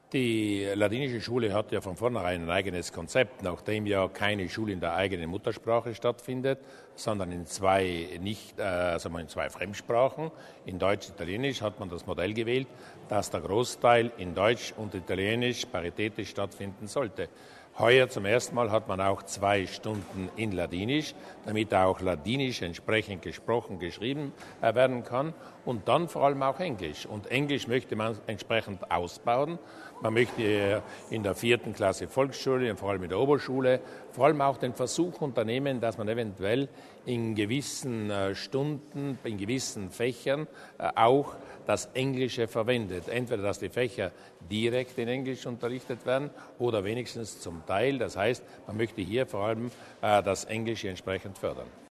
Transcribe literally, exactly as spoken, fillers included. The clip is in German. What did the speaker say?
Die ladinische Schule hat ja von vornherein ein eigenes Konzept, nachdem ja keine Schule in der eigenen Muttersprache stattfindet, sondern in zwei nicht, äh, sagen wir in zwei Fremdsprachen, in Deutsch und Italienisch, hat man das Modell gewählt, dass der Großteil in Deutsch und Italienisch paritätisch stattfinden sollte. Heuer zum ersten Mal hat man auch zwei Stunden in Ladinisch, damit auch Ladinisch entsprechend gesprochen, geschrieben äh, werden kann und dann vor allem auch Englisch. Und Englisch möchte man entsprechend ausbauen. Man möchte äh, in der vierten Klasse Volksschule und vor allem in der Oberschule vor allem auch den Versuch unternehmen, dass man eventuell in gewissen äh, Stunden, in gewissen Fächern äh, auch das Englische verwendet. Entweder, dass die Fächer direkt in Englisch unterrichtet werden oder wenigstens zum Teil. Das heißt, man möchte hier vor allem äh, das Englische entsprechend fördern.